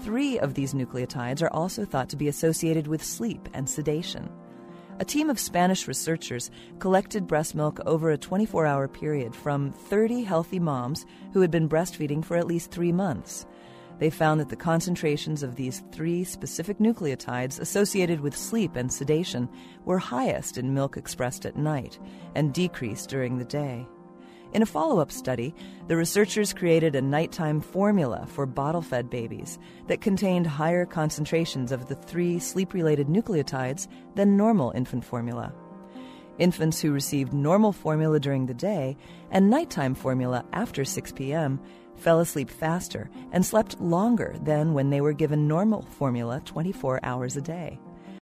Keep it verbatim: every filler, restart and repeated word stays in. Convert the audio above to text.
Three of these nucleotides are also thought to be associated with sleep and sedation. A team of Spanish researchers collected breast milk over a twenty-four hour period from thirty healthy moms who had been breastfeeding for at least three months. They found that the concentrations of these three specific nucleotides associated with sleep and sedation were highest in milk expressed at night and decreased during the day. In a follow-up study, the researchers created a nighttime formula for bottle-fed babies that contained higher concentrations of the three sleep-related nucleotides than normal infant formula. Infants who received normal formula during the day and nighttime formula after six p.m. fell asleep faster and slept longer than when they were given normal formula twenty-four hours a day.